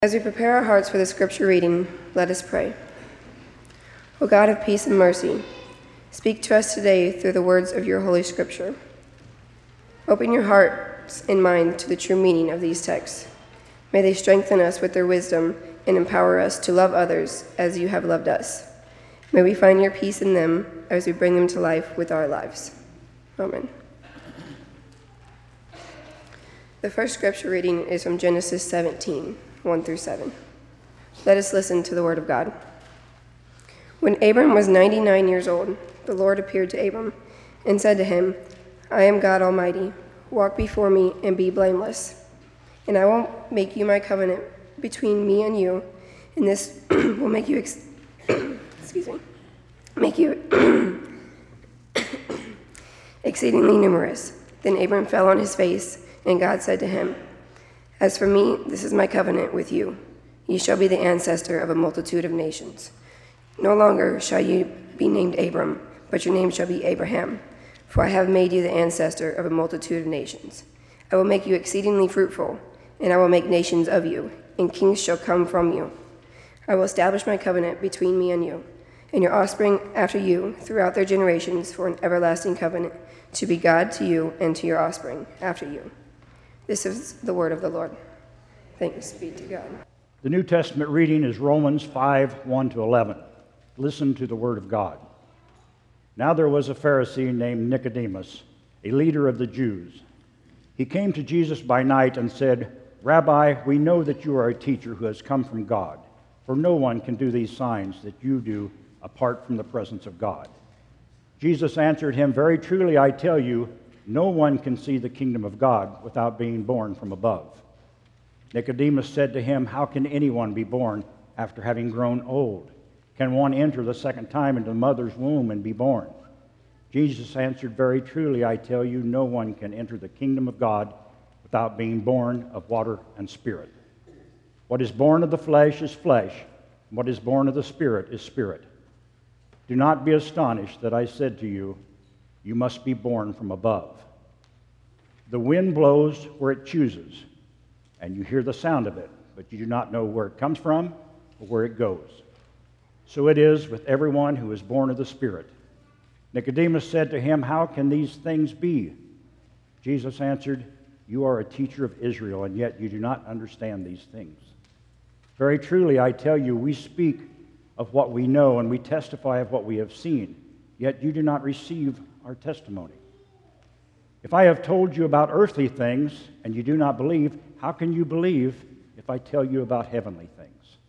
As we prepare our hearts for the scripture reading, let us pray. O God of peace and mercy, speak to us today through the words of your holy scripture. Open your hearts and mind to the true meaning of these texts. May they strengthen us with their wisdom and empower us to love others as you have loved us. May we find your peace in them as we bring them to life with our lives. Amen. The first scripture reading is from Genesis 17, 1 through 7. Let us listen to the word of God. When Abram was 99 years old, the Lord appeared to Abram and said to him, I am God Almighty. Walk before me and be blameless. And I will make you my covenant between me and you, and this will make you exceedingly numerous. Then Abram fell on his face, and God said to him, As for me, this is my covenant with you. You shall be the ancestor of a multitude of nations. No longer shall you be named Abram, but your name shall be Abraham, for I have made you the ancestor of a multitude of nations. I will make you exceedingly fruitful, and I will make nations of you, and kings shall come from you. I will establish my covenant between me and you, and your offspring after you throughout their generations for an everlasting covenant, to be God to you and to your offspring after you. This is the word of the Lord. Thanks be to God. The New Testament reading is Romans 5, 1 to 11. Listen to the word of God. Now there was a Pharisee named Nicodemus, a leader of the Jews. He came to Jesus by night and said, Rabbi, we know that you are a teacher who has come from God, for no one can do these signs that you do apart from the presence of God. Jesus answered him, Very truly I tell you, no one can see the kingdom of God without being born from above. Nicodemus said to him, How can anyone be born after having grown old? Can one enter the second time into the mother's womb and be born? Jesus answered, Very truly I tell you, no one can enter the kingdom of God without being born of water and spirit. What is born of the flesh is flesh, and what is born of the spirit is spirit. Do not be astonished that I said to you, You must be born from above. The wind blows where it chooses, and you hear the sound of it, but you do not know where it comes from or where it goes. So it is with everyone who is born of the Spirit. Nicodemus said to him, How can these things be? Jesus answered, You are a teacher of Israel, and yet you do not understand these things. Very truly, I tell you, we speak of what we know, and we testify of what we have seen, yet you do not receive our testimony. If I have told you about earthly things, and you do not believe, how can you believe if I tell you about heavenly things?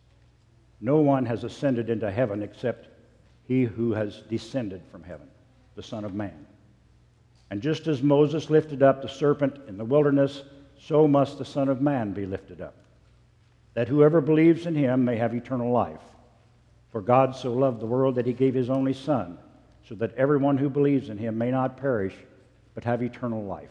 No one has ascended into heaven except he who has descended from heaven, the Son of Man. And just as Moses lifted up the serpent in the wilderness, so must the Son of Man be lifted up, that whoever believes in him may have eternal life. For God so loved the world that he gave his only Son, so that everyone who believes in him may not perish, but have eternal life.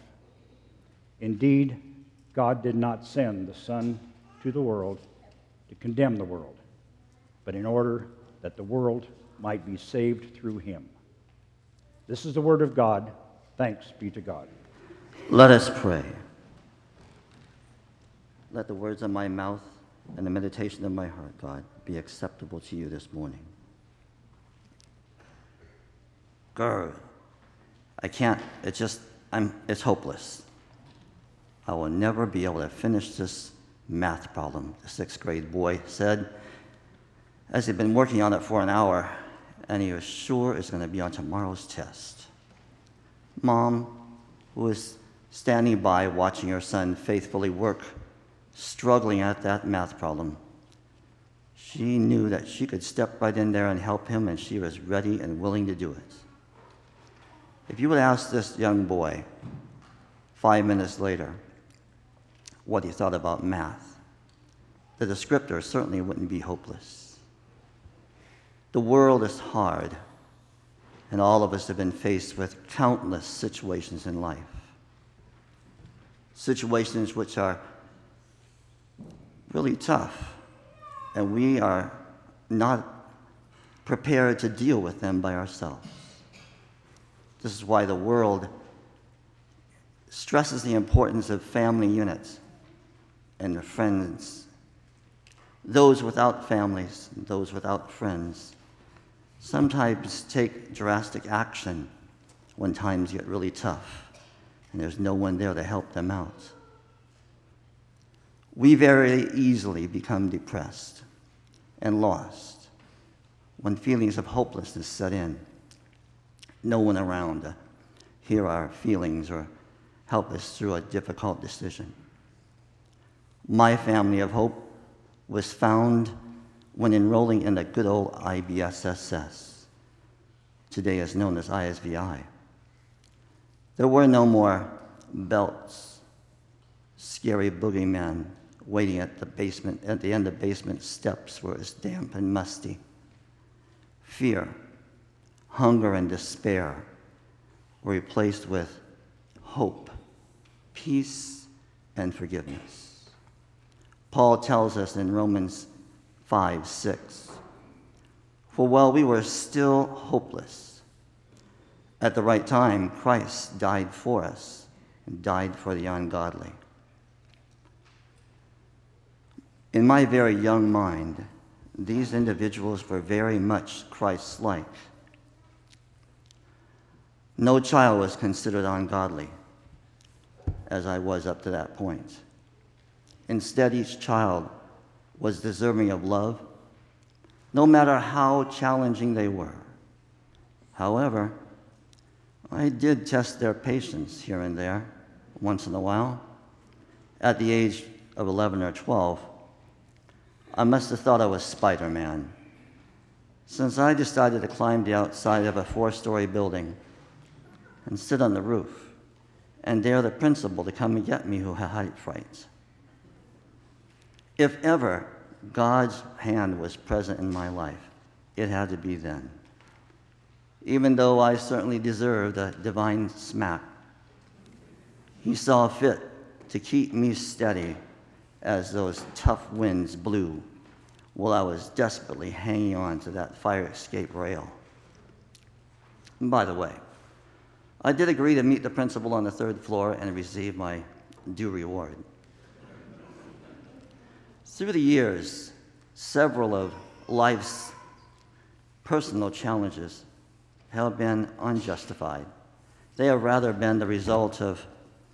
Indeed, God did not send the Son to the world to condemn the world, but in order that the world might be saved through him. This is the word of God. Thanks be to God. Let us pray. Let the words of my mouth and the meditation of my heart, God, be acceptable to you this morning. God, I can't, it's hopeless. I will never be able to finish this math problem, the 6th grade boy said, as he'd been working on it for an hour, and he was sure it's going to be on tomorrow's test. Mom, who was standing by watching her son faithfully work, struggling at that math problem, she knew that she could step right in there and help him, and she was ready and willing to do it. If you would ask this young boy 5 minutes later what he thought about math, the descriptor certainly wouldn't be hopeless. The world is hard, and all of us have been faced with countless situations in life. Situations which are really tough, and we are not prepared to deal with them by ourselves. This is why the world stresses the importance of family units and the friends those without families, those without friends, sometimes take drastic action when times get really tough and there's no one there to help them out. We very easily become depressed and lost when feelings of hopelessness set in. No one around to hear our feelings or help us through a difficult decision. My family of hope was found when enrolling in the good old IBSSS, today is known as ISVI. There were no more belts, scary boogeymen waiting at the end of basement steps where it's damp and musty. Fear, hunger, and despair were replaced with hope, peace, and forgiveness. Paul tells us in Romans 5:6, "For while we were still hopeless, at the right time Christ died for us and died for the ungodly." In my very young mind, these individuals were very much Christ-like. No child was considered ungodly, as I was up to that point. Instead, each child was deserving of love, no matter how challenging they were. However, I did test their patience here and there, once in a while. At the age of 11 or 12, I must have thought I was Spider-Man, since I decided to climb the outside of a 4-story building and sit on the roof and dare the principal to come and get me who had height fright. If ever God's hand was present in my life, it had to be then. Even though I certainly deserved a divine smack, He saw fit to keep me steady as those tough winds blew while I was desperately hanging on to that fire escape rail. And by the way, I did agree to meet the principal on the 3rd floor and receive my due reward. Through the years, several of life's personal challenges have been unjustified. They have rather been the result of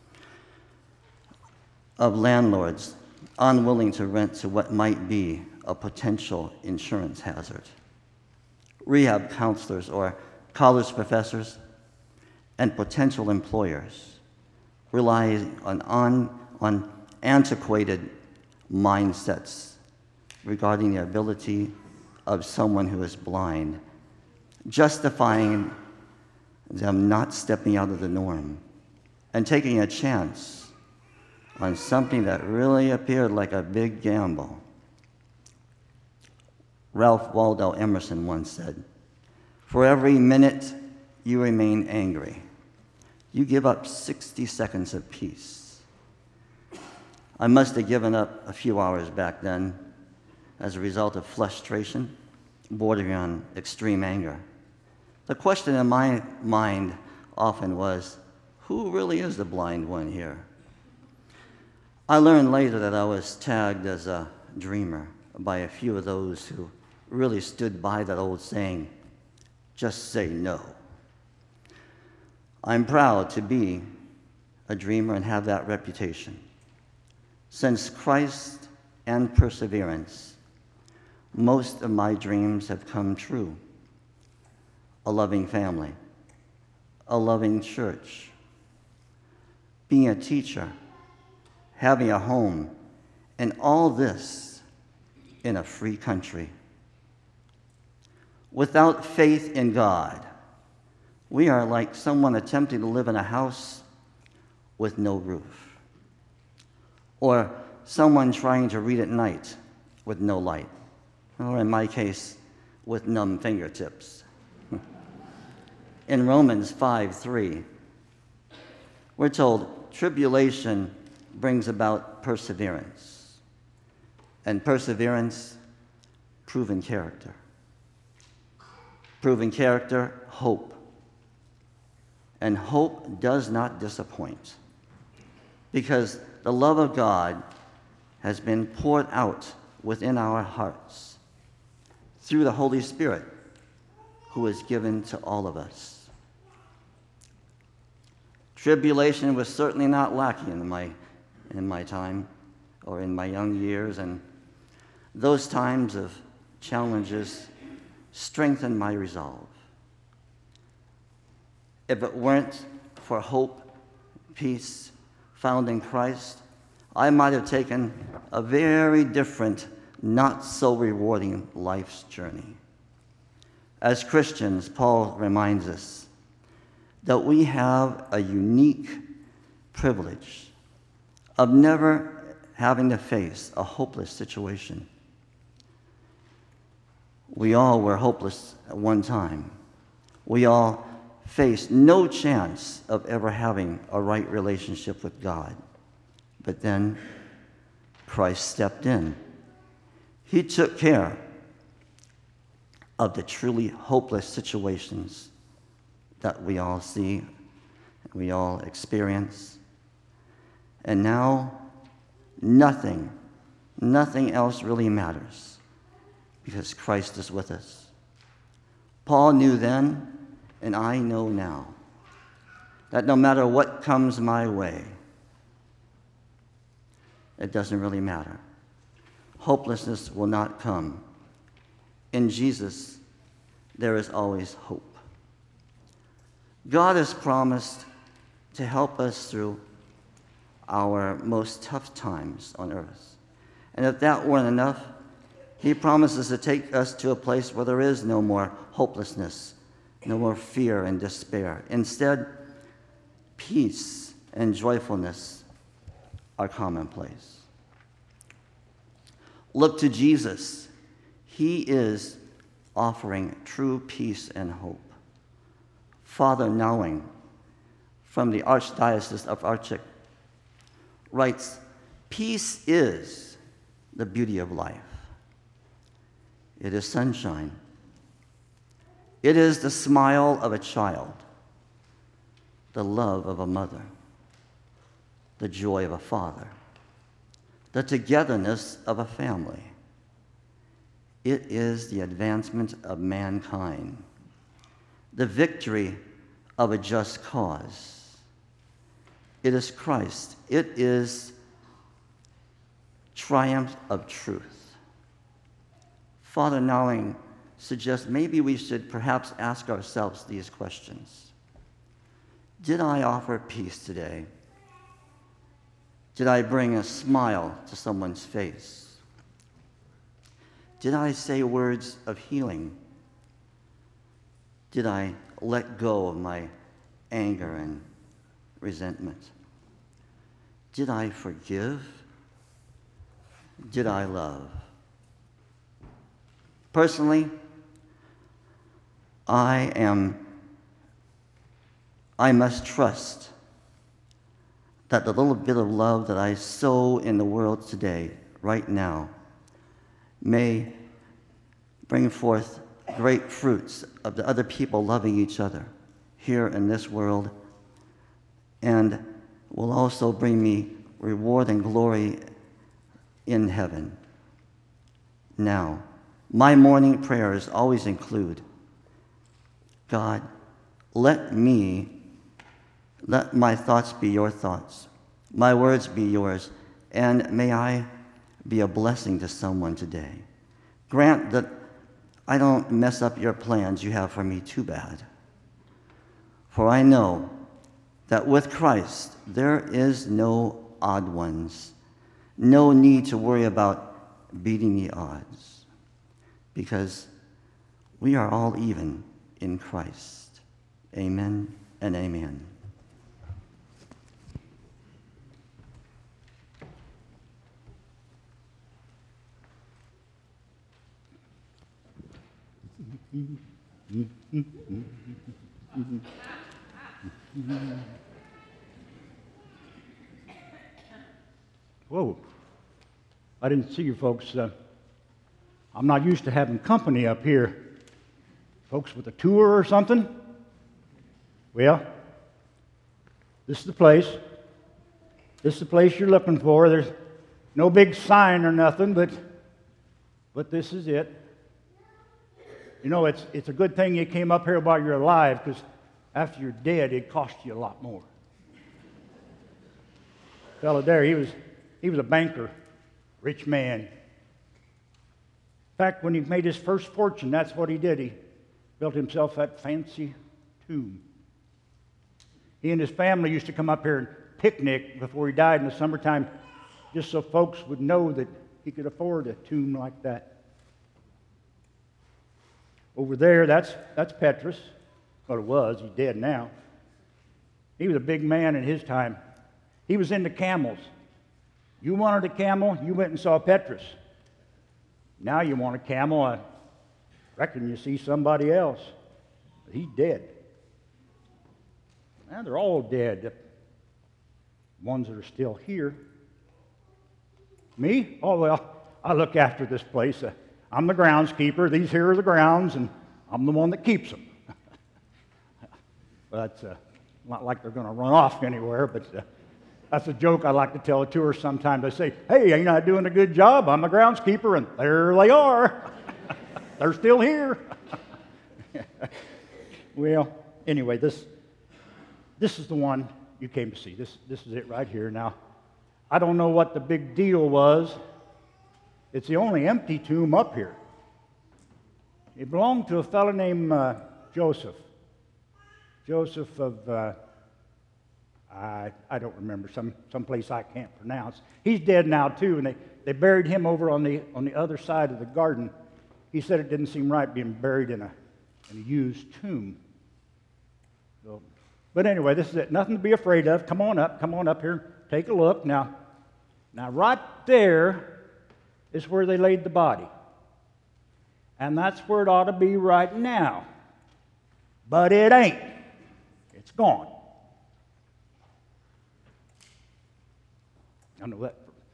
landlords unwilling to rent to what might be a potential insurance hazard. Rehab counselors or college professors and potential employers rely on antiquated mindsets regarding the ability of someone who is blind, justifying them not stepping out of the norm and taking a chance on something that really appeared like a big gamble. Ralph Waldo Emerson once said, "For every minute you remain angry, you give up 60 seconds of peace." I must have given up a few hours back then as a result of frustration, bordering on extreme anger. The question in my mind often was, who really is the blind one here? I learned later that I was tagged as a dreamer by a few of those who really stood by that old saying, "Just say no." I'm proud to be a dreamer and have that reputation. Since Christ and perseverance, most of my dreams have come true. A loving family, a loving church, being a teacher, having a home, and all this in a free country. Without faith in God, we are like someone attempting to live in a house with no roof, or someone trying to read at night with no light, or in my case, with numb fingertips. In Romans 5:3, we're told tribulation brings about perseverance, and perseverance, proven character. Proven character, hope. And hope does not disappoint, because the love of God has been poured out within our hearts through the Holy Spirit who is given to all of us. Tribulation was certainly not lacking in my time or in my young years, and those times of challenges strengthened my resolve. If it weren't for hope, peace found in Christ, I might have taken a very different, not so rewarding life's journey. As Christians, Paul reminds us that we have a unique privilege of never having to face a hopeless situation. We all were hopeless at one time. We all faced no chance of ever having a right relationship with God. But then Christ stepped in. He took care of the truly hopeless situations that we all see, we all experience. And now nothing else really matters because Christ is with us. Paul knew then, and I know now, that no matter what comes my way, it doesn't really matter. Hopelessness will not come. In Jesus, there is always hope. God has promised to help us through our most tough times on earth. And if that weren't enough, He promises to take us to a place where there is no more hopelessness, no more fear and despair. Instead, peace and joyfulness are commonplace. Look to Jesus. He is offering true peace and hope. Father Knowing, from the Archdiocese of Archik, writes, "Peace is the beauty of life. It is sunshine. It is the smile of a child, the love of a mother, the joy of a father, the togetherness of a family. It is the advancement of mankind, the victory of a just cause. It is Christ. It is triumph of truth." Father Knowing suggests maybe we should perhaps ask ourselves these questions. Did I offer peace today? Did I bring a smile to someone's face? Did I say words of healing? Did I let go of my anger and resentment? Did I forgive? Did I love? Personally, I must trust that the little bit of love that I sow in the world today, right now, may bring forth great fruits of the other people loving each other here in this world, and will also bring me reward and glory in heaven. Now, my morning prayers always include, God, let my thoughts be your thoughts, my words be yours, and may I be a blessing to someone today. Grant that I don't mess up your plans you have for me too bad. For I know that with Christ there is no odd ones, no need to worry about beating the odds, because we are all even in Christ. Amen and amen. Whoa. I didn't see you folks. I'm not used to having company up here. Folks with a tour or something? Well, this is the place. This is the place you're looking for. There's no big sign or nothing, but But this is it. You know, it's a good thing you came up here while you're alive, because after you're dead, it costs you a lot more. Fellow there, he was a banker, rich man. In fact, when he made his first fortune, that's what he did. He built himself that fancy tomb. He and his family used to come up here and picnic before he died in the summertime, just so folks would know that he could afford a tomb like that. Over there, that's Petrus. Well, it was. He's dead now. He was a big man in his time. He was into camels. You wanted a camel, you went and saw Petrus. Now you want a camel, I reckon you see somebody else. But he's dead. Now they're all dead. The ones that are still here. Me? Oh, well, I look after this place. I'm the groundskeeper. These here are the grounds, and I'm the one that keeps them. But not like they're going to run off anywhere, but that's a joke I like to tell a tourist sometimes. I say, hey, ain't I doing a good job? I'm a groundskeeper, and there they are. They're still here. Well, anyway, this is the one you came to see. This is it right here. Now, I don't know what the big deal was. It's the only empty tomb up here. It belonged to a fellow named Joseph. Joseph of, I don't remember, some place I can't pronounce. He's dead now too, and they buried him over on the other side of the garden. He said it didn't seem right being buried in a used tomb. So, but anyway, this is it. Nothing to be afraid of. Come on up here, take a look. Now right there is where they laid the body. And that's where it ought to be right now. But it ain't. It's gone. I know that.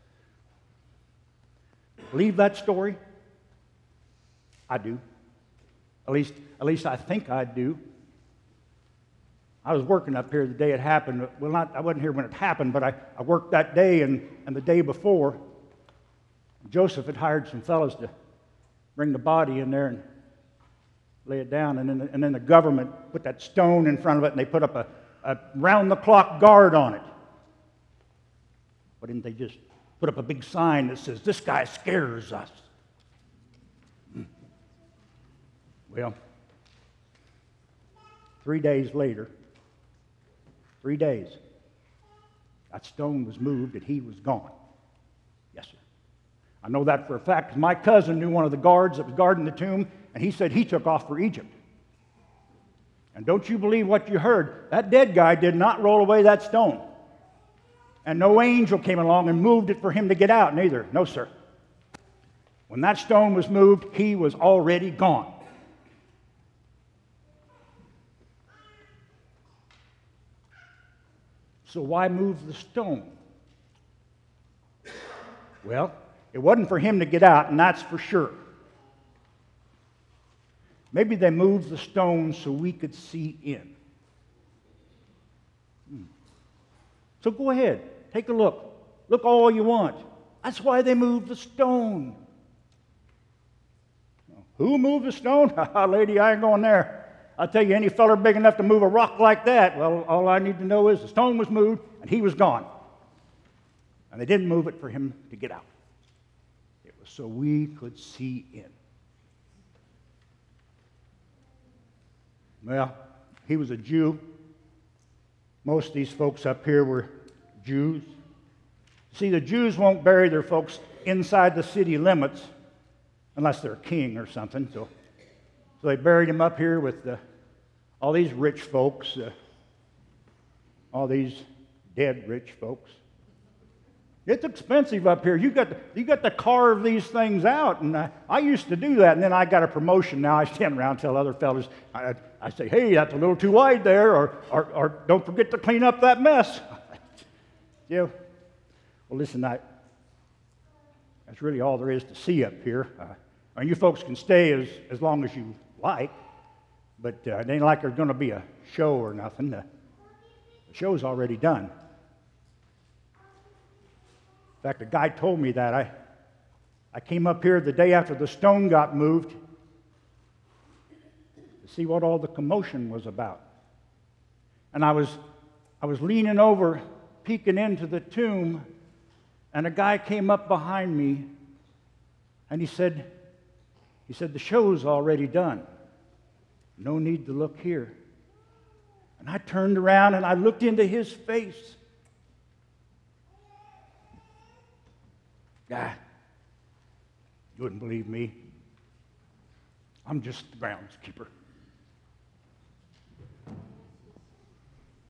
Believe that story? I do. At least I think I do. I was working up here the day it happened. Well, I wasn't here when it happened, but I worked that day and the day before. Joseph had hired some fellows to bring the body in there and lay it down, and then the government put that stone in front of it, and they put up a round-the-clock guard on it. Why didn't they just put up a big sign that says, "This guy scares us"? Well, 3 days later, 3 days, that stone was moved and he was gone. Yes, sir. I know that for a fact because my cousin knew one of the guards that was guarding the tomb, and he said he took off for Egypt. And don't you believe what you heard? That dead guy did not roll away that stone. And no angel came along and moved it for him to get out, neither. No, sir. When that stone was moved, he was already gone. So why move the stone? Well, it wasn't for him to get out, and that's for sure. Maybe they moved the stone so we could see in. So go ahead, take a look. Look all you want. That's why they moved the stone. Who moved the stone? Lady, I ain't going there. I'll tell you, any feller big enough to move a rock like that, well, all I need to know is the stone was moved and he was gone. And they didn't move it for him to get out. It was so we could see in. Well, he was a Jew. Most of these folks up here were Jews. See, the Jews won't bury their folks inside the city limits unless they're a king or something. So they buried him up here with all these rich folks, all these dead rich folks. It's expensive up here. You got to carve these things out, and I used to do that, and then I got a promotion. Now I stand around and tell other fellas, I say, hey, that's a little too wide there, or don't forget to clean up that mess. Yeah. Well, listen, that's really all there is to see up here. And you folks can stay as long as you like, but it ain't like there's going to be a show or nothing. The show's already done. In fact, a guy told me that. I came up here the day after the stone got moved to see what all the commotion was about. And I was leaning over, peeking into the tomb, and a guy came up behind me, and he said, the show's already done. No need to look here. And I turned around and I looked into his face. God, you wouldn't believe me. I'm just the groundskeeper.